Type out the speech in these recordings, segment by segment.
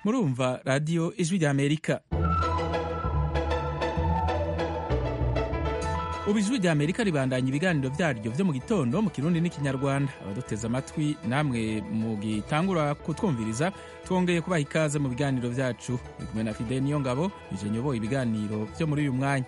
murumva radiyo ijwi ry'Amerika. ubu ijwi ry'Amerika ribandanya ibiganiro vyaryo vyo mu gitondo mu kirundi n'ikinyarwanda. Abaduteze amatwi namwe mugitangura kutwumviriza, twongeye kubaha ikaze mu biganiro vyacu. Ndi kumwe na Fidel Niyongabo, nije nyoboye ibiganiro vyo muri uyu mwanya.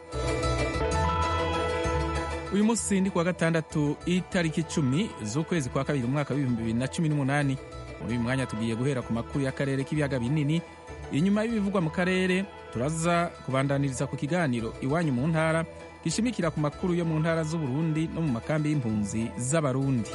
Uyu musi ndi kuwa gatandatu itariki 10 z'ukwezi kwa kabiri umwaka w'2018. Muri uyu mwanya tugiye guhera ku makuru y'akarere k'ibiyaga binini. Inyuma y'ibivugwa mu karere turaza kubandaniriza ku kiganiro iwanyu mu ntara gishimikira ku makuru yo mu ntara z'Uburundi no mu makambi y'impunzi z'Abarundi.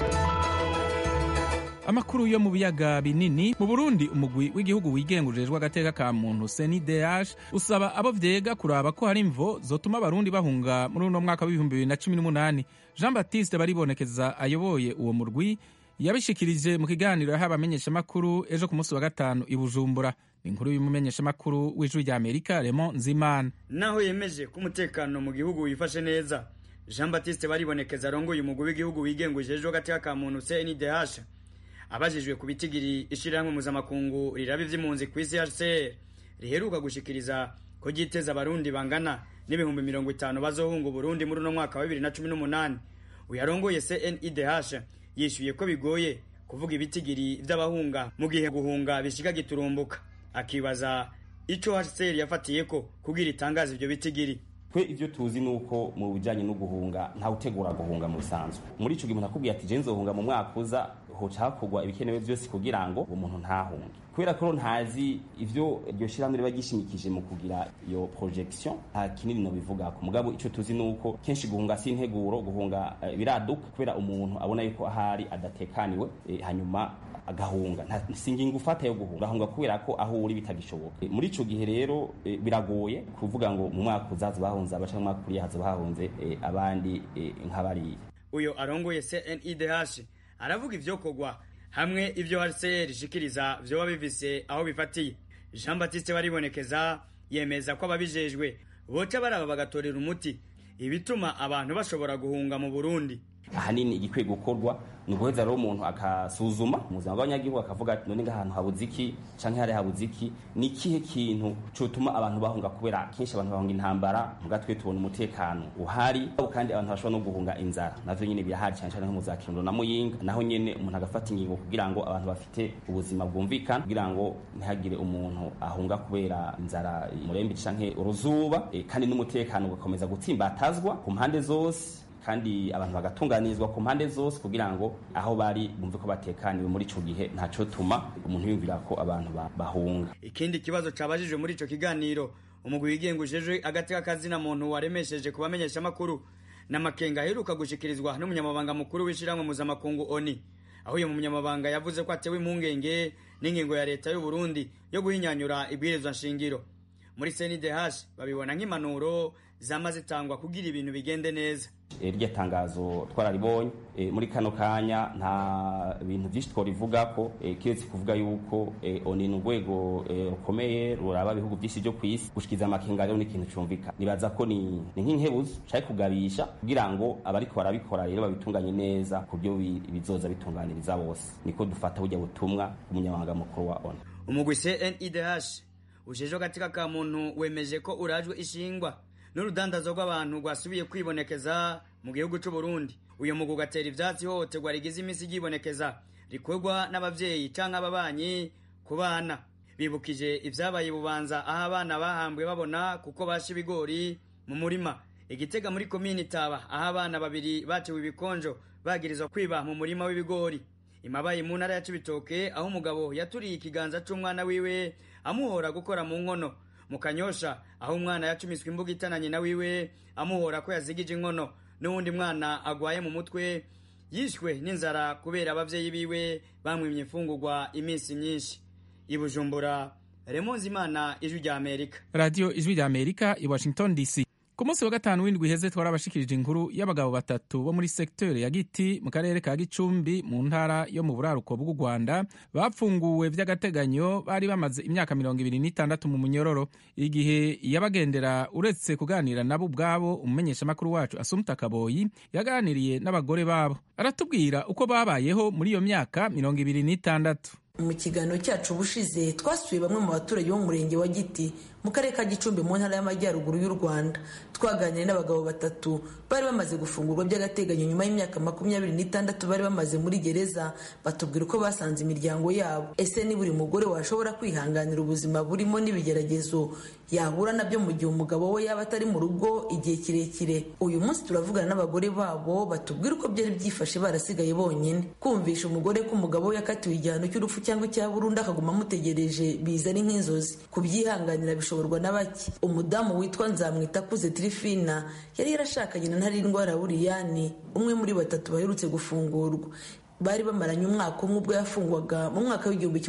Amakuru yo mu biyaga binini. Mu Burundi, umugwi w'igihugu wigengurejwe agateka ka muntu CNDH usaba abo vyega kuraba ko hari imvo zotuma Abarundi bahunga muri uno mwaka w'2018. Jean Baptiste Baribonekeza ayoboye uwo murwi yabishikirije mu kiganiro yahaye abamenyeshamakuru ejo ku munsi wa gatanu i Bujumbura. Inkuru y'umumenyeshamakuru w'ijwi ry'Amerika Raymond Nzimana. Naho yemeje ko umutekano mu gihugu wifashe neza, Jean Baptiste Baribonekeza arongoye umugwi w'igihugu wigengurejwe agateka ka muntu CNDH abajijwe ku bitigiri ishirahamwe mpuzamakungu riraba ivy'impunzi kw'isi HCR riheruka gushikiriza ko ryiteza Abarundi bangana n'ibihumbi 50 bazohunga Burundi muri uno mwaka wa 2018. Uyarongoye CNDH yishuye ko bigoye kuvuga ibitigiri vy'abahunga mu gihe guhunga bishika giturumbuka, akibaza ico HCR yafatiyeko kugira itangaza ivyo bitigiri. Twe ivyo tuzi nuko mu bijanye no guhunga nta utegura guhunga mu bisanzwe. Muri ico gihe umuntu akubwiye ati je nzohunga mu mwaka uza, hoca hakogwa ibikenewe vyose kugira ngo umuntu ntahunge. Kubera ko ntazi ivyo iryo shiramwe riba gishimikije mu kugira iyo projection, nta kinini no bivuga ko. Mugabo ico tuzi nuko kenshi guhunga si integuro, guhunga biraduka kubera umuntu abona yuko ahari adatekaniwe, hanyuma agahunga. Nta singingo ufata yo guhunga kubera ko aho uri bitagishoboka. Muri ico gihe rero biragoye kuvuga ngo mu mwaka uzaza bahunze abaca mu mwaka uri haza bahunze abandi nk'abari. Uyo arongoye CNDH aravuga ivyo kogwa hamwe ivyo HCR ishikiriza vyoba bivise aho bifatiye. Jean Baptiste Baribonekeza yemeza ko ababijejwe boca baraba bagatorera umuti ibituma abantu bashobora guhunga mu Burundi. Ahanini igikwiye gukorwa ni guheza rero umuntu akasuzuma mu buzima bw'abanyagihugu akavuga ati none ngahantu habuze iki canke hari habuze iki, ni kihe kintu cotuma abantu bahunga, kubera kenshi abantu bahunga intambara mugatwe tubona umutekano uhari, kandi abantu bashobora no guhunga inzara navyo nyene birahari cyane cyane nko mu za Kirundo na Muyinga. Naho nyene umuntu agafata ingingo kugira ngo abantu bafite ubuzima bwumvikana, kugira ngo ntihagire umuntu ahunga kubera inzara murembe canke uruzuba, kandi n'umutekano ugakomeza gutsimbatazwa ku mpande zose, kandi abantu bagatunganirizwa ku mpande zose kugira ngo aho bari bumve ko batekaniwe. Muri ico gihe ntaco tuma umuntu yumvira ko abantu bahunga. Ikindi kibazo cabajijwe muri ico kiganiro, umugwi wigengurejwe agateka kazina muntu waremesheje kubamenyesha makuru n'amakenga aheruka gushikirizwa n'umunyamabanga mukuru w'ishiramwe mpuzamakungu ONU, aho uyu munyamabanga yavuze ko atewe impungenge n'ingingo ya leta y'u Burundi yo guhinyanyura ibwirizwa nshingiro. Muri CNDH babibona nk'impanuro zamaze zitangwa kugira ibintu bigende neza. Iryo tangazo twararibonye muri kano kanya, nta bintu byinshi tworivuga ko kiretse kuvuga yuko oni n'urwego rukomeye ruraba ibihugu byinshi byo kwisi gushikiza amakenga rero n'ikintu cyumvika. Nibaza ko ni nk'inkebuzo cyaje kugabisha kugira ngo abariko barabikora rero babitunganye neza ku byo bizoza bitunganiriza bose. Niko dufata burya butumwa umunyamabanga mukuru wa ONU. Umugwi CNDH ujeje agateka ka muntu wemeje ko urajwe ishingwa n'urudandazo rw'abantu rwasubiye kwibonekeza mu gihugu cy'u Burundi. Uyo mugwi ugatera ivyatsi hohoterwa rigize imisi ryibonekeza rikorwa n'abavyeyi canke ababanyi ku bana. Bibukije ivyabaye Bubanza aho abana bahambwe babona kuko basha ibigori mu murima. Igitega muri komine Taba aho abana babiri batewe ibikonjo bagirizwa kwiba mu murima w'ibigori. Imabaye mu ntara ya Cibitoke aho umugabo yaturiye ikiganza c'umwana wiwe amuhora gukora mu nkono. Mu Kanyosha aho umwana yacumiswe imbuga itananye na wiwe amuhora ko yazigije inkono. N'uwundi mwana agwaye mu mutwe yishwe n'inzara kubera abavyeyi biwe bamwimye imfungurwa iminsi myinshi. I Bujumbura, Raymond Nzimana, ijwi ry'Amerika. Radio ijwi ry'Amerika i Washington DC. Ku munsi wa gatanu w'indwi iheze twarabashikirije inkuru y'abagabo batatu bo muri secteur ya Giti mu karere ka Gicumbi mu ntara yo mu buraruko bw'u Rwanda bapfunguwe vy'agateganyo bari bamaze imyaka 26 mu munyororo. Igihe yabagendera uretse kuganira nabo ubwabo, umumenyesha makuru wacu Asumta Kaboyi yaganiriye n'abagore babo, aratubwira uko babayeho muri iyo myaka 26. Mu kiganiro cyacu ubushize twasuye bamwe mu baturage bo mu murenge wa Giti mu karere ka Gicumbi mu ntara y'Amajyaruguru y'u Rwanda. Twaganiriye n'abagabo batatu bari bamaze gufungurwa by'agateganyo nyuma y'imyaka 26 bari bamaze muri gereza. Batubwira uko basanze imiryango yabo. Ese ni buri mugore washobora kwihanganira ubuzima burimo n'ibigeragezo yahura nabyo mu gihe umugabo we yaba atari mu rugo igihe kirekire. Uyu munsi turavugana n'abagore babo batubwira uko byari byifashe barasigaye bonyine. Kumvisha umugore ko umugabo we yakatiwe igihano cy'urupfu cyangwa cya burundu akaguma amutegereje biza ari nk'inzozi. Kubyihanganira bishoborwa na bake. Umudamu witwa Nzamwitakuze Trifina yari yarashakanye na Ntarindwa Lauriyani, umwe muri batatu baherutse gufungurwa. Bari bamaranye umwaka umwe ubwo yafungwaga mu mwaka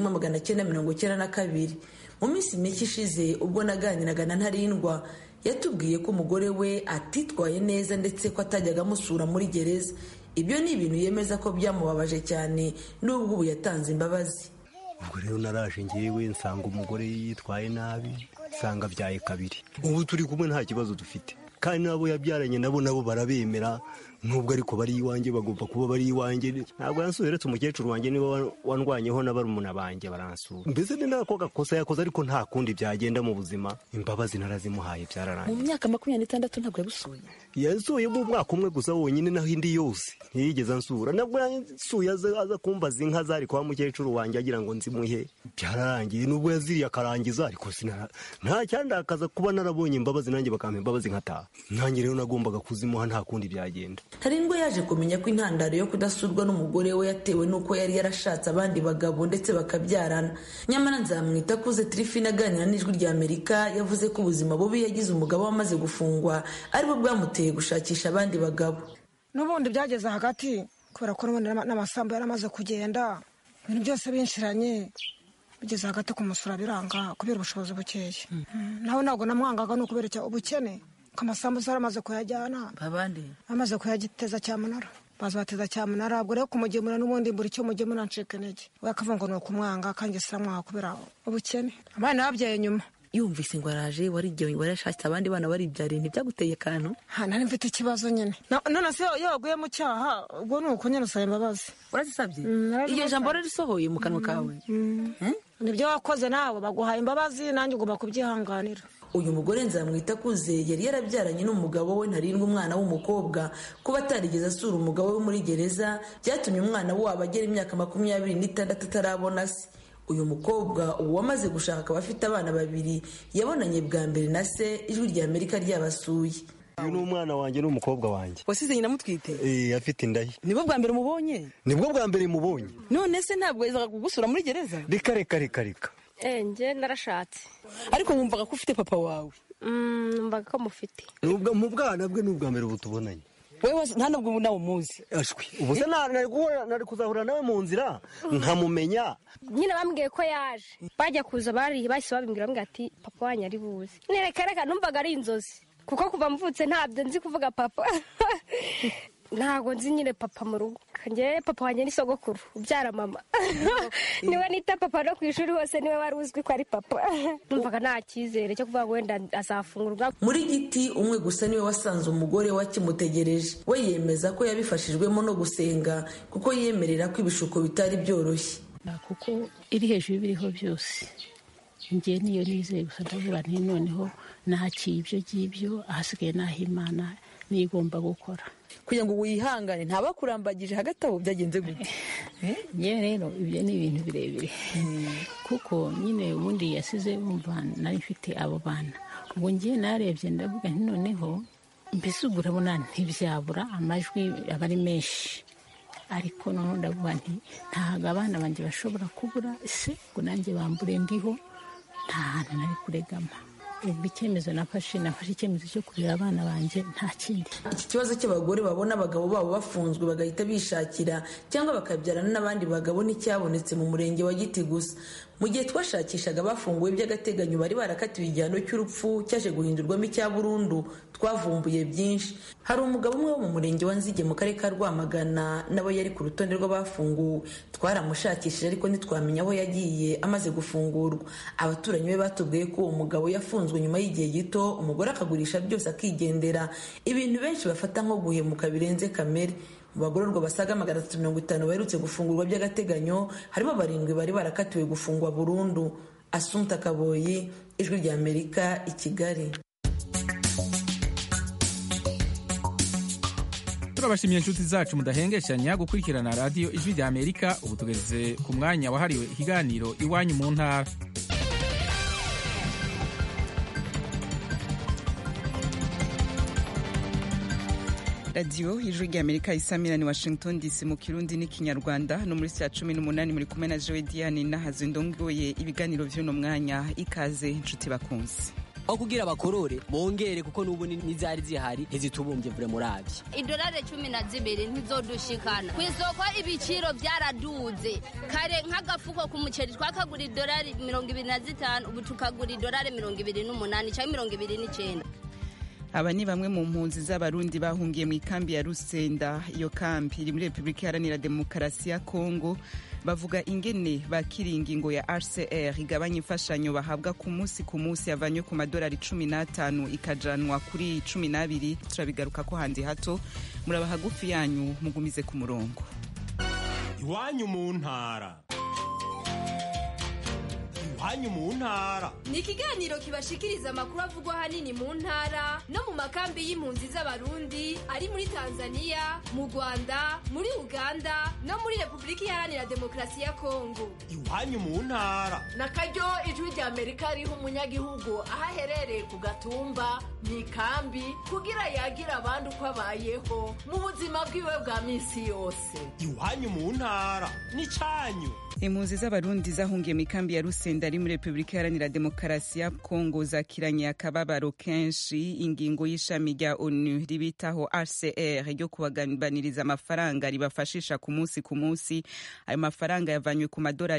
w'1992. Mu minsi mike ishize ubwo naganiraga na Ntarindwa yatubwiye ko umugore we atitwaye neza ndetse ko atajyaga amusura muri gereza. Ibyo ni ibintu yemeza ko byamubabaje cyane n'ubwo ubu yatanze imbabazi. Ubwo rero naraje ngewe nsanga umugore yitwaye nabi, nsanga byaye kabiri. Ubu turi kumwe nta kibazo dufite, kandi nabo yabyaranye nabo barabemera, nubwo ariko bari iwanjye bagomba kuba bari iwanjye. Ntabwo yansuheretse umukecuru wanjye niba wandwanyeho n'abarumuna banjye baransura. Mbese ni nako gakosa yakoze, ariko nta kundi byagenda mu buzima. Imbabazi narazimuhaye byararangiye. Mu myaka 26 ntabwo yabusuye. Yasuye mu mwaka umwe gusa wonyine, naho indi yose ntiyigeze ansura. Nabwo yansuye aza kumbaza inka zari kwa mukecuru wanjye agira ngo nzimuhe. Byararangiye nubwo yaziriye akarangiza, ariko nta cyandakaza kuba narabonye imbabazi nanjye bakampa imbabazi nkataha. Nanjye rero nagombaga kuzimuha, nta kundi byagenda. Ntarindwa yaje kumenya ko intandaro yo kudasurwa n'umugore we yatewe n'uko yari yarashatse abandi bagabo ndetse bakabyarana. Nyamara Nzamwitakuze Trifina aganira n'Ijwi rya Amerika yavuze ko ubuzima bubi yagize umugabo wamaze gufungwa aribwo bwamuteye gushakisha abandi bagabo. N'ubundi byageze hagati kubera ko n'amasambu yaramaze kugenda, ibintu byose binshiranye, bigeze hagati kumusura biranga kubera ubushobozi bukeya. Nawe ntabwo namwangaga no kubera ubukene. Kamasambu zaramaze kuyajyana. Babandi amaze kuyagiteza cyamunara. Baza bateza cyamunara, ubwo rero kumugemura n'ubundi mburi cyo mugemura nceke nege. We akavuga ngo no kumwanga kandi samwa kubera ubukene. Abana babyaye nyuma. Yumvise ngo araje warashatse abandi bana baribyariye ntibyaguteye kantu. Nari mfite ikibazo nyine. None se iyo waguye mu cyaha ubwo nuko nyine usaba imbabazi. Urazisabye? Iyo jambo risohoye mu kanwa kawe. Nibyo wakoze nawe baguhaye imbabazi, nanjye ugomba kubyihanganira. Uyu mugore Nzamwitakuze yari yarabyaranye n'umugabo we Ntarindwa umwana w'umukobwa. Kuba atarigeze asura umugabo we muri gereza byatumye umwana we abagera imyaka 26 atarabona se. Uyu mukobwa uwo wamaze gushaka akaba afite abana babiri yabonanye bwa mbere na se. Ijwi rya Amerika ryabasuye. Uyu ni umwana wanjye n'umukobwa wanjye. Wasize nyina mutwite? Afite indayi. Nibwo bwa mbere mubonye? Nibwo bwa mbere mubonye. None se ntabwo yazaga kugusura muri gereza? Reka. Nje narashatse. Ariko wumvaga ko ufite papa wawe? Mbaga ko mufite. Nubwo mu bwana bwe n'ubwa mbere butubonanye. Wewe nta nubwo nawe muzi. Ashwi. Ubu se nari kuzahura nawe mu nzira nkamumenya. Nyine bambwiye ko yaje. Bajya kuza bahise babimbwira ati papa wanyu ari buze. Nereka numvaga ari inzozi. Kuko kuva mvutse ntabyo nzi kuvuga papa. Ntago nzi nyine papa mu rugo. Nge papa wanjye ni sogokuru ubyara mama. Niwe nita papa no kwishuri hose niwe wari uzwi ko ari papa. Numvaga nta cyizere cyo kuvuga wenda azafungurwa. Muri Giti umwe gusa niwe wasanze umugore wakimutegereje. We yemeza ko yabifashijwemo no gusenga kuko yemerera ko ibishuko bitari byoroshye. Kuko iri hejuru biriho byose. Nge niyo nizeye gusa ndavuga nti noneho nahakiye ibyo ngibyo ahasigaye naho Imana nigomba gukora. Kugira ngo wihangane ntabakurambagije hagati aho byagenze gute? Nyewe rero ibyo ni ibintu birebire. Kuko nyine ubundi yasize umva nari mfite abo bana. Ubwo ngiye narebye ndavuga nti noneho mbese urabona ntibyabura amajwi abari menshi. Ariko noneho ndavuga nti ntago abana banjye bashobora kubura se ngo nanjye bambure ndiho nta hantu nari kuregama. Icyemezo nafashe icyemezo cyo kurera abana banjye nta kindi. Iki kibazo cy'abagore babona abagabo babo bafunzwe bagahita bishakira cyangwa bakabyarana n'abandi bagabo nticyabonetse mu murenge wa Giti gusa. Mu gihe twashakishaga bafunguwe by'agateganyo bari barakatiwe igihano cy'urupfu cyaje guhindurwamo icya burundu, twavumbuye byinshi. Hari umugabo umwe wo mu murenge wa Nzige mu karere ka Rwamagana nawe yari ku rutonde rw'abafunguwe. Twaramushakishije ariko ntitwamenya aho yagiye amaze gufungurwa. Abaturanyi be batubwiye ko uwo mugabo yafunzwe nyuma y'igihe gito, umugore akagurisha byose akigendera, ibintu benshi bafata nko guhemuka birenze kamere. mu bagororwa basaga 350 baherutse gufungurwa by'agateganyo harimo 7 bari barakatiwe gufungwa burundu. Assumpta Kaboyi, Ijwi ry'Amerika, i Kigali. turabashimiye inshuti zacu mudahengeshanya gukurikirana radiyo Ijwi ry'Amerika. Ubu tugeze ku mwanya wahariwe ikiganiro Iwanyu mu ntara. radiyo Ijwi ry'Amerika isamira ni Washington DC mu Kirundi n'ikinyarwanda. No muri saa 18 muri kumwe na Joe Diane nahazo ndongoye ibiganiro vy'uno mwanya. Ikaze inshuti bakunzi. aho kugira abakorore bongere kuko n'ubu n'izari zihari ntizitubumbye vure muravye. Idolari 12 ntizodushikana ku isoko, ibiciro byaraduze. Kare nk'agafuko ku muceri twakagura idolari 25, ubu tukagura idolari 28 cyangwa 29. Aba ni bamwe mu mpunzi z'abarundi bahungiye mu ikambi ya Rusenda. Iyo kambi iri muri Republika Iharanira Demokarasi ya Kongo. Bavuga ingene bakira ingingo ya RCR igabanya imfashanyo bahabwa ku munsi yavanywe ku madolari 15 ikajanwa kuri 12. Turabigaruka ko handi hato. Muraba hagufi yanyu mugumize ku murongo. Iwanyu mu ntara. Iwanyu mu ntara ni ikiganiro kibashikiriza amakuru avugwa hanini mu ntara no mu makambi y'impunzi z'abarundi ari muri Tanzania, mu Rwanda, muri Uganda no muri Republika Iharanira Demokarasi ya Kongo. Iwanyu mu ntara na karyo Ijwi ry'Amerika riha umunyagihugu aho aherereye ku gatumba mu ikambi kugira yagira abandi uko abayeho mu buzima bwiwe bwa misi yose. Iwanyu mu ntara ni canyu. Impunzi z'abarundi zahungiye mu ikambi ya Rusenda ari muri Republika Iharanira Demokarasi ya Kongo zakiranye akababaro kenshi ingingo y'ishami rya ONU ribitaho RCR ryo kubaganiriza amafaranga ribafashisha ku munsi. Ayo mafaranga yavanywe ku madolari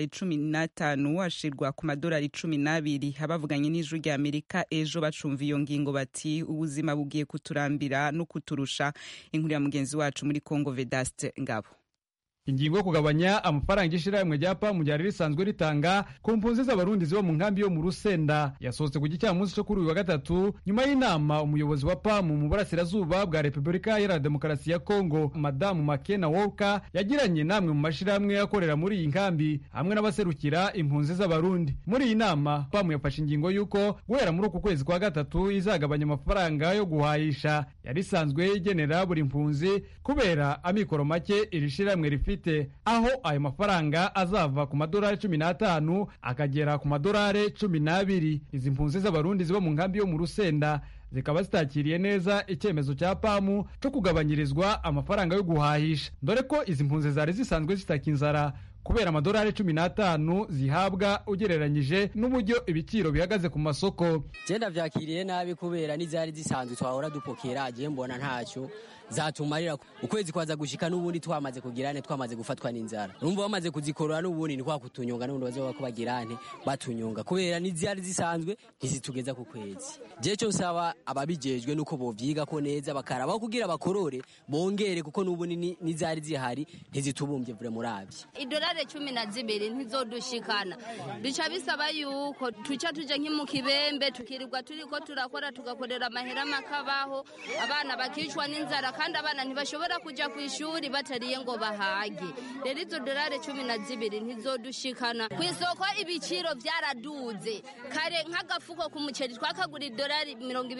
15 ashirwa ku madolari 12. Abavuganye n'Ijwi ry'Amerika ejo bacumva iyo ngingo bati ubuzima bugiye kuturambira no kuturusha. Inkuru ya mugenzi wacu muri Kongo Vedaste Ngabo. Ingingo yo kugabanya amafaranga ishirahamwe rya PAM ryari risanzwe ritanga ku mpunzi z'abarundi ziba mu nkambi yo mu Rusenda yasohotse ku gicamunsi cyo kuri uyu wa gatatu nyuma y'inama umuyobozi wa PAM mu burasirazuba bwa Republika Iharanira Demokarasi ya Kongo Madamu Makena Walker yagiranye namwe mu mashirahamwe akorera muri iyi nkambi hamwe n'abaserukira impunzi z'abarundi. Muri iyi nama PAM yafashe ingingo yuko guhera muri uku kwezi kwa gatatu izagabanya amafaranga yo guhahisha yari sanzwe igenera buri mpunzi kubera amikoro make iri shirahamwe rifite, aho ayo mafaranga azava ku madolari 15 akagera ku madolari 12. Izi mpunzi z'abarundi ziba mu nkambi yo mu Rusenda zikaba zitakiriye neza icyemezo cya PAM cyo kugabanyirizwa amafaranga yo guhahisha, dore ko izi mpunzi zari zisanzwe zitaka inzara kubera amadolari 15 zihabwa ugereranyije n'uburyo ibiciro bihagaze ku masoko. Genda vyakiriye nabi kubera n'izari zisanzwe twahora dupokera agiye mbona ntacyo zatumarira ukwezi kwaza gushika n'ubundi twamaze kugirane twamaze gufatwa n'inzara. Urumva bamaze kuzikorora n'ubundi ni kwa kutunyonga n'ubundi bazoba ko bagirane batunyonga kubera n'izari zisanzwe ntizitugeza ku kwezi. Je cyo nsaba ababijejwe nuko bovyiga ko neza bakarabaho kugira bakorore bongere kuko n'ubundi n'izari zihari ntizitubumbye vure muravye. Idolari 12 ntizodushikana. Bica bisaba yuko tuca tuje nki mu kibembe tukirirwa turiko turakora tugakorera amahera makabaho abana bakicwa n'inzara kandi abana ntibashobora kuja ku ishuri batariye ngo bahage. Rero izo dolari 12 ntizodushikana. Ku isoko ibiciro byaraduze. Kare nk'agafuko ku muceri twakagura idolari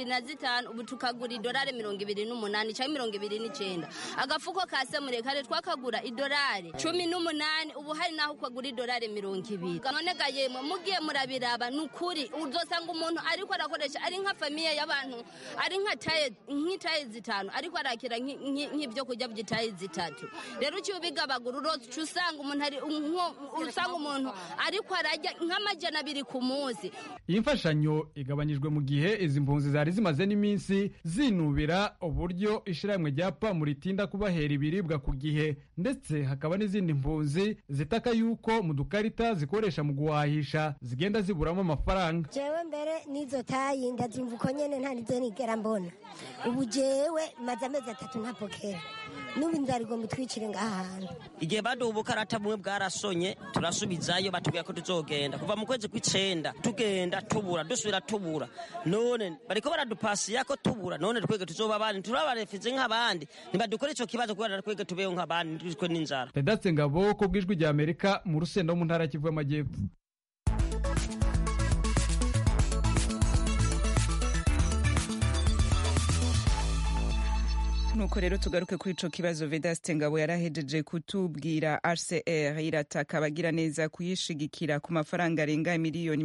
25, ubu tukagura idolari 28 cyangwa 29. Agafuko ka semure kare twakagura idolari 18, ubu hari naho ukagura idolari 20. None gayemwe mugiye murabiraba nukuri uzosanga umuntu ariko arakoresha ari nka famiye y'abantu ari nka taye zitanu ariko arakira nk'ibyo kujya byitaye zitatu. Rero cyo bigabagura usanga umuntu ari usanga umuntu ariko arajya nk'amajana 2 ku munsi. Iyi mfashanyo igabanyijwe mu gihe izi mpunzi zari zimaze n'iminsi zinubira uburyo ishiramwe rya PAM ritinda kubahera ibiribwa ku gihe, ndetse hakaba n'izindi mpunzi zitaka yuko mu dukarita zikoresha mu guhahisha zigenda ziburamo amafaranga. Jewe mbere nizo tayi ndazimva uko nyene nta nizo nigera mbona. Ubu jewe maze amezi atatu ntapokera n'ubu inzara igomba itwicire ngaha hantu. Igihe baduha ubukarata bumwe bwarasonye turasubizayo batubwira ko tuzogenda kuva mu kwezi kw'icenda tugenda tubura dusubira tubura none bariko baradupasiya ko tubura none twege tuzoba abandi turabarefize nk'abandi ntibadukore ico kibazo kubera twege tubeho nk'abandi tuzwe n'inzara. Vedaste Ngabo ko bwijwi rya Amerika mu Rusenda mu ntara Kivu y'Amajyepfo. nuko rero tugaruke kuri ico kibazo Vedaste Ngabo yarahejeje kutubwira RCR irataka abagira neza kuyishigikira ku mafaranga arenga miliyoni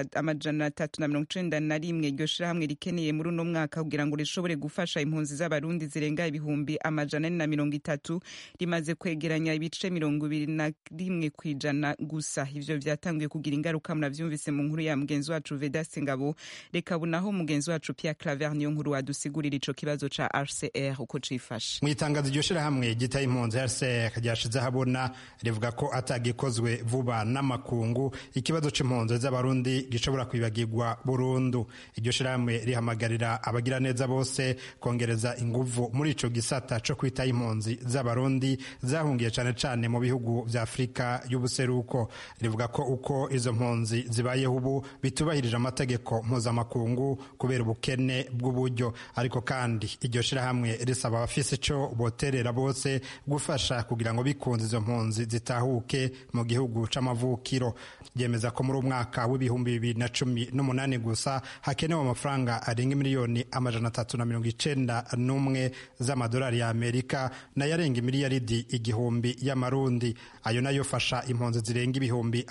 391 iryo shirahamwe rikeneye muri uno mwaka kugira ngo rishobore gufasha impunzi z'abarundi zirenga ibihumbi 430 rimaze kwegeranya ibice 21 kwijana gusa. Ivyo vyatanguye kugira ingaruka muravyumvise mu nkuru ya mugenzi wacu Vedaste Ngabo. Reka bunaho mugenzi wacu Pierre Claver niyo nkuru wadusigurira ico kibazo ca RCR uko cifashe. Mwitangazo iryo shirahamwe gitaye impunzi RCR ryashize habona rivuga ko atagikozwe vuba n'amakungu ikibazo c'impunzi z'abarundi gishobora kwibagirwa burundu. Iryo shirahamwe rihamagarira abagira neza bose kongereza inguvu muri ico gisata co kwita impunzi z'abarundi zahungiye cane cane mu bihugu vya Afrika y'ubuseruko. Rivuga ko uko izo mpunzi zibayeho ubu bitubahirije amategeko mpuzamakungu kubera ubukene bw'uburyo, ariko kandi iryo shirahamwe risaba abafise ico boterera bose gufasha kugira ngo bikunze izo mpunzi zitahuke mu gihugu c'amavukiro. Yemeza ko muri umwaka w'ibihumbi 2018 gusa hakenewe amafaranga arenga miliyoni 391 z'amadolari ya Amerika na yarenga miliyaridi igihumbi y'amarundi. Ayo nayo fasha impunzi zirenga ibihumbi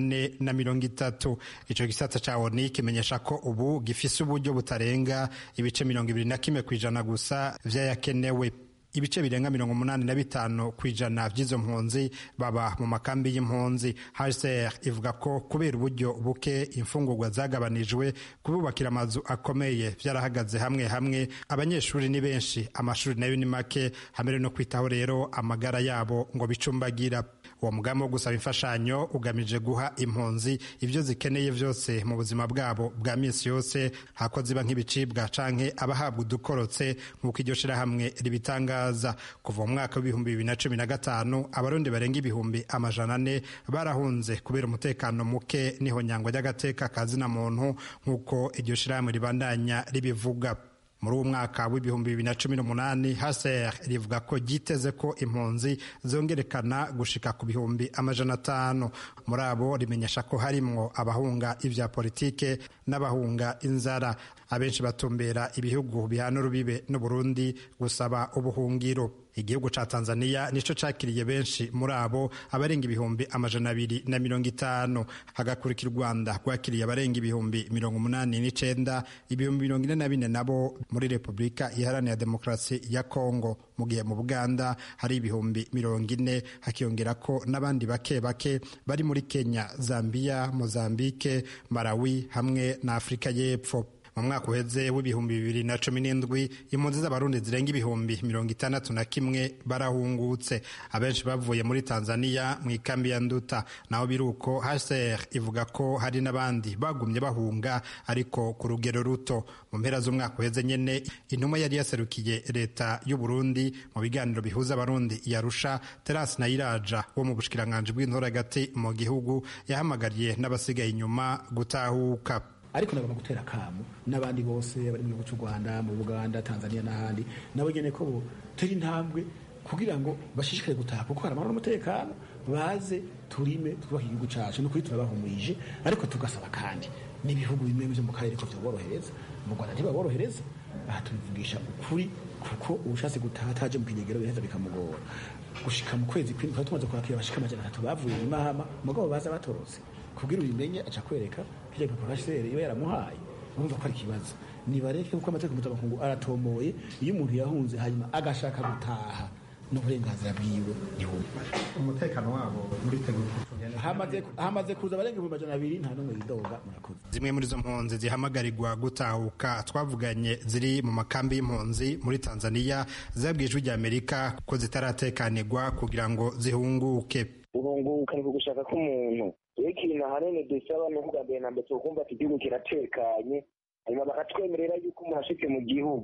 430. Ico gisata ca ONU kimenyesha ko ubu gifise uburyo butarenga ibice 21 kwijana gusa vyayakenewe. Ibice birenga 85 kwijana vy'izo mpunzi baba mu makambi y'impunzi. HCR ivuga ko kubera uburyo buke imfungurwa zagabanijwe kububakira amazu akomeye vyarahagaze hamwe abanyeshuri ni benshi amashuri nayo ni make hamere no kwitaho rero amagara yabo ngo bicumbagira. Uwo mugambi wo gusaba imfashanyo ugamije guha impunzi ivyo zikeneye vyose mu buzima bwabo bwa misi yose hako ziba nk'ibicibwa canke abahabwa udukorotse nk'uko iryo shirahamwe ribitangaza. Kuva mu mwaka w'ibihumbi 2015 abarundi barenga ibihumbi 400 barahunze kubera umutekano muke niho nyangwa ry'agateka kazina muntu nk'uko iryo shirahamwe ribandanya ribivuga. Muri uwo mwaka w'ibihumbi 2018 HCR rivuga ko giteze ko impunzi zongerekana gushika ku bihumbi 500. Muri abo rimenyesha ko harimwo abahunga ivya politike n'abahunga inzara. Abenshi batumbera ibihugu bihana urubibe n'u Burundi gusaba ubuhungiro. Igihugu ca Tanzania nico cakiriye benshi muri abo abarenga ibihumbi 250, hagakurikira Rwanda rwakiriye abarenga ibihumbi 89, ibihumbi 44 nabo muri Republika Iharanira Demokarasi ya Kongo. Mu gihe mu Buganda hari ibihumbi 40, hakiyongera ko n'abandi bake bari muri Kenya, Zambia, Mozambique, Malawi hamwe na Afrika y'Epfo. Mu mwaka uheze w'ibihumbi 2017 impunzi z'abarundi zirenga ibihumbi 61 barahungutse. Abenshi bavuye muri Tanzania mu ikambi ya Nduta. Naho biruko HCR ivuga ko hari n'abandi bagumye bahunga ariko ku rugero ruto. Mu mpera z'umwaka uheze nyene intumwa yari yaserukiye leta y'u Burundi mu biganiro bihuza abarundi yarusha Terence Nayiraja wo mu bushikiranganje bw'intoragati mu gihugu yahamagariye n'abasigaye inyuma gutahuka. Ariko nagomba gutera kamu n'abandi bose bari mu gihugu cy'u Rwanda, mu Buganda, Tanzania n'ahandi nabo nyene ko turi intambwe kugira ngo bashishikare gutaha kuko hari amahoro n'umutekano baze turime twubaka igihugu cyacu no kuri turabahumurije. Ariko tugasaba kandi n'ibihugu bimwe byo mu karere ko byaborohereza. Mu Rwanda ntibaborohereza, aha tubivugisha ukuri kuko ubushatse gutaha ataje mu kinyegero biraheza bikamugora. Gushika mu kwezi kw'indwi tumaze kwakira abashika 300 bavuye mu mahama mugabo baza batorotse kugira ubimenye aca kwereka kije ku HCR iyo yaramuhaye urumva ko ari kibazo. Nibareke kuko amategeko mpuzamakungu aratomoye iyo umuntu yahunze hanyuma agashaka gutaha n'uburenganzira bwiwe ntihumva umutekano wabo muri tegeko hamaze kuza abarenga 200 nta n'umwe yidoga. Murakoze. Zimwe muri zo mpunzi zihamagarirwa gutahuka twavuganye ziri mu makambi y'impunzi muri Tanzania zabwijwe rya Amerika ko zitaratekanirwa kugira ngo zihunguke. Urunguka ni gushaka ko umuntu ikintu ahanini dusaba no kugambira nambe tukumva ati igihugu kiratekanye hanyuma bakatwemerera yuko umuntu ashike mu gihugu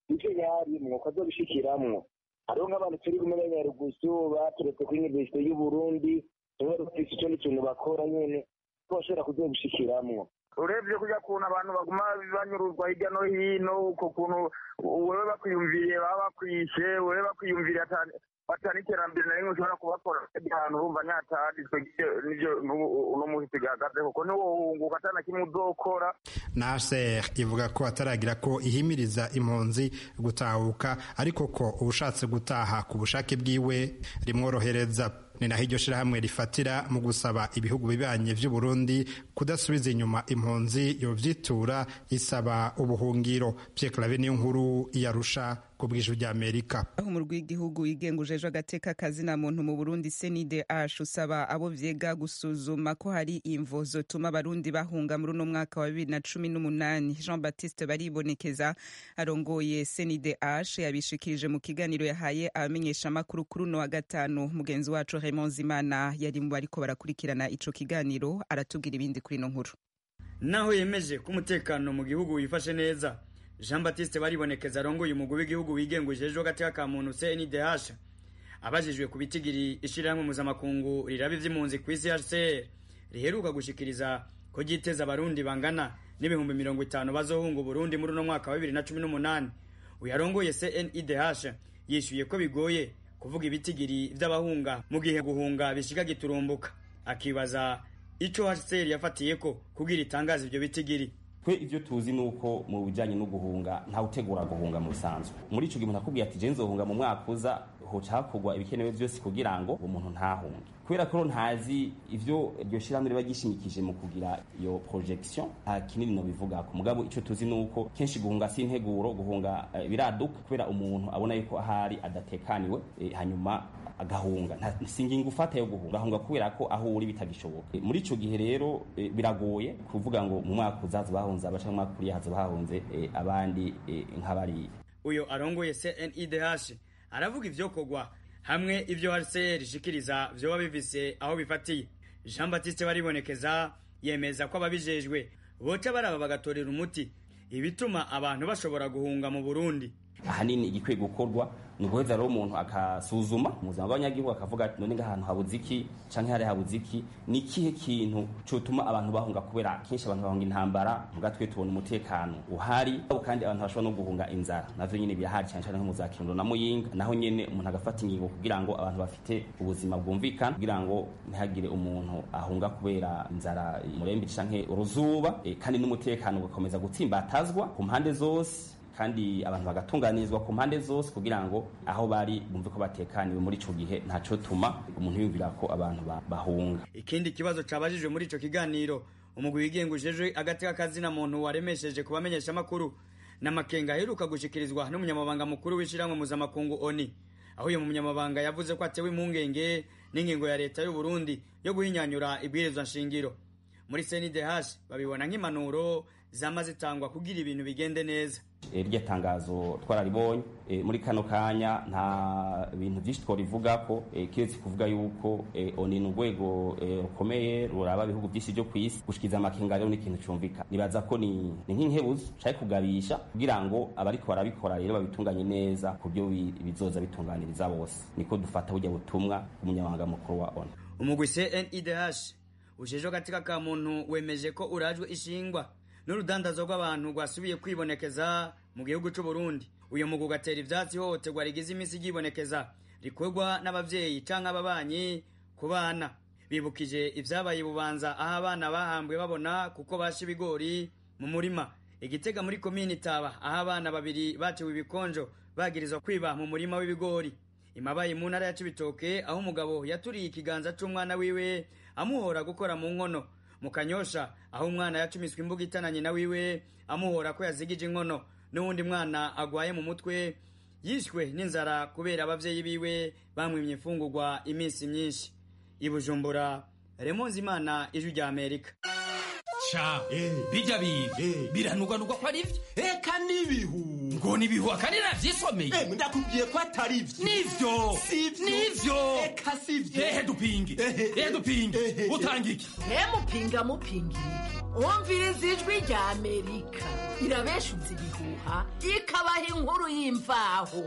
icyo yarimwo ko azobishikiramwo. Hariho nk'abantu turi kumwe n'Inyarugusu baturetse kuri Universite y'u Burundi, bari bafise ikindi kintu bakora nyene ko bashobora kuzobishikiramwo. Urebye kujya kuntu abantu baguma banyuruzwa hirya no hino, uko kuntu wewe bakwiyumviriye baba bakwishe, wewe bakwiyumviriye batana iterambere na rimwe ushobora kubakora ahantu urumva nyataditswe n'ivyo uno muhisi gahagaze kuko ntiwohunguka atana kimwe uzokora. Nasser ivuga ko ataragira ko ihimiriza impunzi gutahuka, ariko ko ubushatse gutaha ku bushake bwiwe rimworohereza. Ni naho iryo shirahamwe rifatira mu gusaba ibihugu bibanye vy'u Burundi kudasubiza inyuma impunzi yovyitura isaba ubuhungiro. Pierre Claver niyo nkuru yarusha ku bw'ijwi ry'Amerika. Aho mu rw'igihugu igengujejwe agateka kazina muntu mu Burundi CNDH usaba abo vyega gusuzuma ko hari imvo zotuma abarundi bahunga muri uno mwaka wa 2018. Jean Baptiste Baribonekeza arongoye CNDH yabishikirije mu kiganiro yahaye abamenyesha makuru kuri uno wa gatanu. Mugenzi wacu Raymond Zimana yari mu bariko barakurikirana ico kiganiro, aratubwira ibindi kuri ino nkuru. Naho yemeje ko umutekano mu gihugu wifashe neza, Jean Baptiste Baribonekeza arongoye umugwi w'igihugu wigengujejwe agateka ka muntu CNDH abajijwe ku bitigiri ishirahamwe mpuzamakungu riraba ivy'impunzi kw'isi HCR riheruka gushikiriza ko ryiteza abarundi bangana n'ibihumbi 50 bazohunga Burundi muri uno mwaka wa 2018. Uyarongoye CNDH yishuye ko bigoye kuvuga ibitigiri vy'abahunga mu gihe guhunga bishika giturumbuka, akibaza ico HCR yafatiyeko kugira itangaza ivyo bitigiri. Twe ivyo tuzi nuko mu bijanye no guhunga nta utegura guhunga mu bisanzwe. Muri ico gihe umuntu akubwiye ati je nzohunga mu mwaka uza, hoca hakogwa ibikenewe vyose kugira ngo umuntu ntahunge. Kubera ko ntazi ivyo iryo shirahamwe riba gishimikije mu kugira iyo projection, nta kinini no bivuga ko. Mugabo ico tuzi nuko kenshi guhunga si integuro, guhunga biraduka kubera umuntu abona yuko ahari adatekaniwe, hanyuma agahunga. Nta singingo ufata yo guhunga, ahunga kubera ko aho uri bitagishoboka. Muri ico gihe rero biragoye kuvuga ngo mu mwaka uzaza bahunze abaca mu mwaka uri hazo bahunze abandi nk'abari. Uyo arongoye CNDH aravuga ivyo kogwa hamwe ivyo HCR ishikiriza vyoba bivise aho bifatiye. Jean Baptiste Baribonekeza yemeza ko ababijejwe boca baraba bagatorera umuti ibituma abantu bashobora guhunga mu Burundi. Ahanini igikwiye gukorwa ni uguheza rero umuntu akasuzuma umuzima w'abanyagihugu akavuga ati none ngahantu habuze iki canke hari habuze iki, ni kihe kintu cotuma abantu bahunga, kubera kenshi abantu bahunga intambara mugatwe tubona umutekano uhari, kandi abantu bashobora no guhunga inzara navyo nyene birahari cyane cyane nko mu za Kirundo na Muyinga. Naho nyene umuntu agafata ingingo kugira ngo abantu bafite ubuzima bwumvikana, kugira ngo ntihagire umuntu ahunga kubera inzara murembe canke uruzuba, kandi n'umutekano ugakomeza gutsimbatazwa ku mpande zose, kandi abantu bagatunganirizwa ku mpande zose kugira ngo aho bari bumve ko batekaniwe. Muri ico gihe ntaco tuma umuntu yumvira ko abantu bahunga. Ikindi kibazo cabajijwe muri ico kiganiro, umugwi wigengujejwe agateka kazina muntu waremesheje kubamenyesha makuru n'amakenga aheruka gushikirizwa n'umunyamabanga mukuru w'ishiramwe mpuzamakungu ONU, aho uyu munyamabanga yavuze ko atewe impungenge n'ingingo ya leta y'u Burundi yo guhinyanyura ibwirizwa nshingiro. Muri CNDH babibona nk'impanuro zamaze zitangwa kugira ibintu bigende neza. Iryo tangazo twararibonye, muri kano kanya nta bintu byinshi tworivuga ko, kiretse kuvuga yuko ONU n'urwego rukomeye ruraba ibihugu byinshi byo kwisi, gushikiza amakenga rero n'ikintu cyumvika. Nibaza ko ni nk'inkebuzo cyaje kugabisha kugira ngo abariko barabikora rero babitunganye neza ku byo bizoza bitunganiriza bose. Niko dufata burya butumwa umunyamabanga mukuru wa ONU. Umugwi CNDH ujeje agateka ka muntu wemeje ko urajwe ishingwa n'urudandazo rw'abantu rwasubiye kwibonekeza mu gihugu cy'u Burundi. Uyo mugwi ugatera ivyatsi hohoterwa rigize imisi ryibonekeza rikorwa n'abavyeyi canke ababanyi ku bana. Bibukije ivyabaye Bubanza aho abana bahambwe babona kuko basha ibigori mu murima. Igitega muri komini Taba aho abana babiri baciwe ibikonjo bagirizwa kwiba mu murima w'ibigori. Imabaye mu ntara ya Cibitoke aho umugabo yaturiye ikiganza c'umwana wiwe amuhora gukora mu nkono. Mu Kanyosha aho umwana yacumiswe imbuga itananye na wiwe amuhora ko yazigije inkono. N'uwundi mwana agwaye mu mutwe yishwe n'inzara kubera abavyeyi biwe bamwimye imfungurwa iminsi myinshi. I Bujumbura, Raymond Zimana, Ijwi rya Amerika. Cha bijya biranugwanugwa ko ari ivyo eka nibihu ngo nibihuha kandi navyisomeye. Ndakubwiye ko atari ivyo. Nivyo. Nivyo. Eka sivyo. Dupinge. Dupinge. Utanga iki? Mupinga. Umviriza ijwi rya Amerika. Irabeshuza ibihuha, ikabaha inkuru y'imvaho.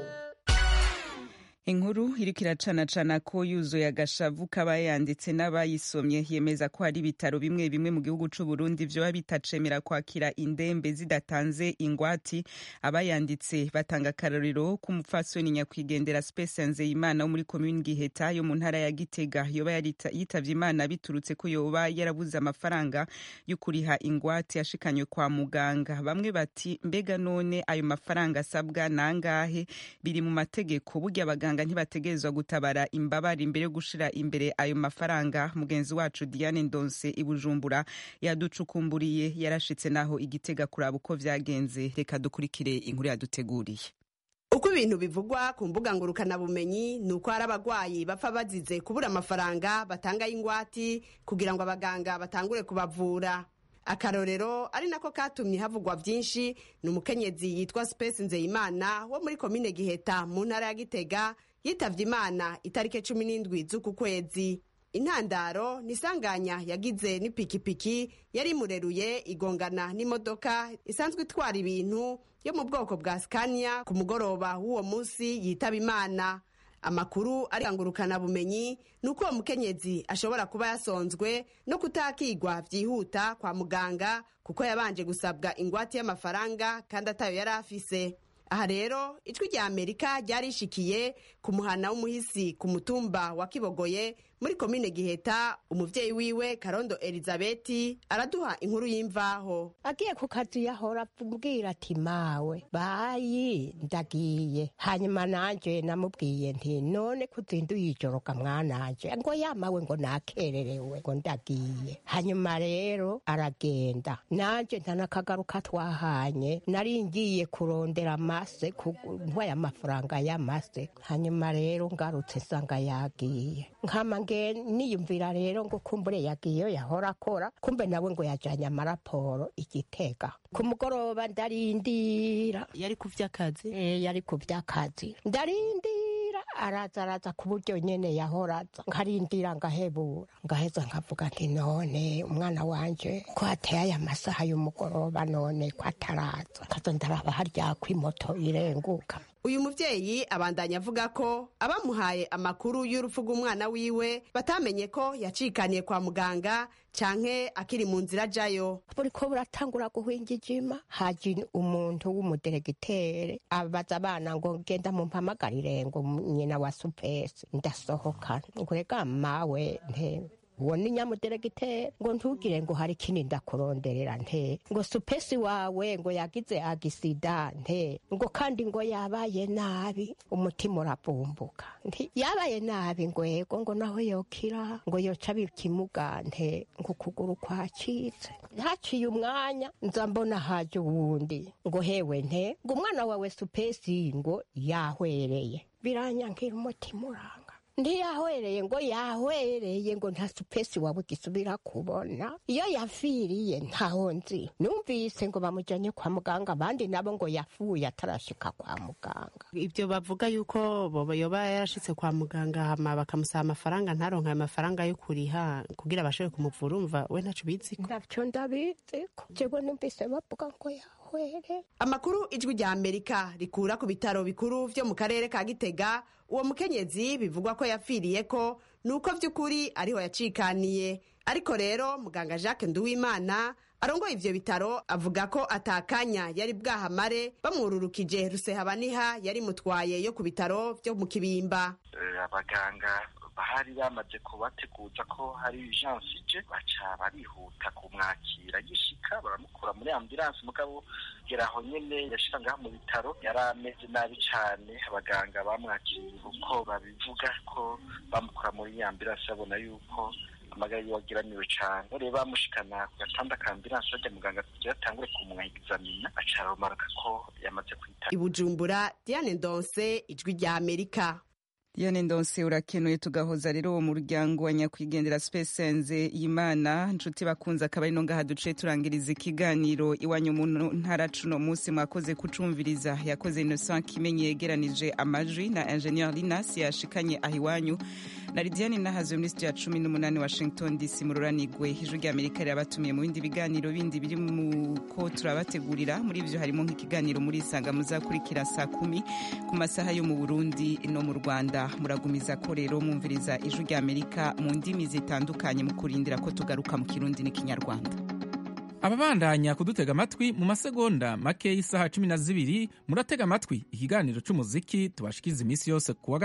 Inkuru iriko iracanacana ko yuzuye agashavu k'abayanditse n'abayisomye yemeza ko hari ibitaro bimwe bimwe mu gihugu c'u Burundi vyoba bitacemera kwakira indembe zidatanze ingwati. Abayanditse batanga akarorero k'umupfasoni nyakwigendera Space Nzeyimana wo muri commune Giheta yo mu ntara ya Gitega yoba yitavye Imana biturutse ko yoba yarabuze amafaranga yo kuriha ingwati yashikanywe kwa muganga. Bamwe bati mbega none ayo mafaranga asabwa nangahe? Biri mu mategeko burya abaganga ntibategerezwa gutabara imbabare imbere yo gushira imbere ayo mafaranga. Mugenzi wacu Diane Ndonse ibujumbura yaducukumburiye yarashitse naho Igitega kuraba uko vyagenze. Reka dukurikire inkuru yaduteguriye. Uko ibintu bivugwa ku mbuga ngurukana bumenyi nuko hari abagwayi bapfa bazize kubura amafaranga batanga y'ingwati kugira ngo abaganga batangure kubavura. Akarorero ari nako katumye havugwa vyinshi ni umukenyezi yitwa Space Nzeyimana wo muri komine Giheta mu ntara ya Gitega yitavye Imana itarike 17 z'uku kwezi. Intandaro nisanganya yagize n'ipikipiki yari mureruye igongana n'imodoka isanzwe itwara ibintu yo mu bwoko bwa Scania ku mugoroba w'uwo munsi yitaba Imana. Amakuru arangurukana bumenyi nuko uwo mukenyezi ashobora kuba yasonzwe no kutakigwa vyihuta kwa muganga kuko yabanje gusabwa ingwate y'amafaranga kandi atayo yari afise. Aha rero ijwi rya Amerika ryarishikiye ku muhana w'umuhisi ku mutumba wa Kibogoye muri komine Giheta. Umuvyeyi wiwe Karondo Elizabeth araduha inkuru y'imvaho. Agiye ku kazi yahora abwira ati mawe bayi ndagiye, hanyuma nanje namubwiye nti none kuzinduye ijoro kamwanaje ngo yamawe ngo nakererewe ngo ndagiye. Hanyuma rero aragenda, nanje ntanakagaruka twahanye, nari ngiye kurondera amase kuntwaye amafaranga y'amase. Hanyuma rero ngarutse nsanga yagiye, nkama niyumvira rero ngo kumbure yagiye yahora akora, kumbe nawe ngo yajanye amaraporo Igitega. Ku mugoroba ndarindira, yari kuvyakazi yari kuvyakazi, ndarindira araza ku buryo nyene yahoraza, nkarindira ngahebura, ngaheza nkavuga nti none umwana wanje ko ateye aya masaha y'umugoroba none ko ataraza, kaza ndaraba harya kw'imoto irenguka. Uyu muvyeyi abandanya avuga ko abamuhaye amakuru y'urupfu rw'umwana wiwe batamenye ko yacikaniye kwa muganga canke akiri mu nzira jayo. Buriko buratangura guhingijima, haji umuntu w'umudiregitere abaza abana ngo genda mumpamagarire ngo nyina wa Supesi. Ndasohoka ngo rega mawe nte uwo ni nyamudiregitere ngo ntugire ngo hari kini ndakuronderera nte ngo Supesi wawe ngo yagize agisida nte ngo kandi ngo yabaye nabi umutima urabumbuka nti yabaye nabi ngo yego ngo naho yokira ngo yoca bikimuga nte ngo kuguru kwacitse. Haciye umwanya nza mbona haje uwundi ngo hewe nte ngo umwana wawe Supesi ngo yahwereye. Biranyankira umutima uranga, ntiyahwereye ngo yahwereye ngo nta Supesi wawe gisubira kubona, iyo yafiriye ntaho nzi. Numvise ngo bamujanye kwa muganga, abandi nabo ngo yafuye atarashika kwa muganga. Ibyo bavuga yuko boba yoba yarashitse kwa muganga hama bakamusaba amafaranga ntaronka amafaranga yo kuriha kugira bashobore kumuvura, umva we ntaco biziko? Ndavyo ndabiziko, jewe numvise bavuga ngo yahwere. Amakuru ijwi rya Amerika rikura ku bitaro bikuru vyo mu karere ka Gitega, uwo mukenyezi bivugwa ko yapfiriye ko nuko vy'ukuri ariho yacikaniye. Ariko rero muganga Jacques Nduwimana arongoye ivyo bitaro avuga ko atakanya yari bwahamare bamwururukije Rusehabaniha yari mutwaye yo ku bitaro vyo mu Kibimba. Abaganga bahari bamaze kubateguza ko hari urgence ije, baca barihuta kumwakira. Gishika baramukura muri ambulance, mugabo geraho nyene yashika ngaha mu bitaro yari ameze nabi cane. Abaganga bamwakiriye uko babivuga ko bamukura muri ambulance babona yuko amagara yagiraniwe cane, rero bamushikana ku gatanda ka ambulance bajya muganga kugira atangure kumwexamina, aca aromaraka ko yamaze kwitaba. Ibujumbura, Diane Ndonse, ijwi rya Amerika. Diane Ndonse urakenuye. Tugahoza rero uwo muryango wa nyakwigendera Spesenze Imana. Nshuti bakunze akaba ari no ngaha duce turangiriza ikiganiro iwanyu mu ntara cuno munsi mwakoze kucumviriza. Yakoze Innocent Kimenyi yegeranije amajwi na Engineer Linas yashikanye ahiwanyu na Lidiane Nahazo muri studio ya 18 Washington DC mururanigwe. Ijwi rya Amerika rirabatumiye mu bindi biganiro bindi biri mu ko turabategurira. Muri ivyo harimo nk'ikiganiro muri Isanga muzakurikira saa 10 ku masaha yo mu Burundi no mu Rwanda. Muragumiza ko rero mwumviriza Ijwi rya Amerika mu ndimi zitandukanye mu kurindira ko tugaruka mu Kirundi n'Ikinyarwanda. Ababandanya kudutega amatwi mu masegonda make y'isaha 12 muratega amatwi ikiganiro c'umuziki tubashikiza imisi yose kuwa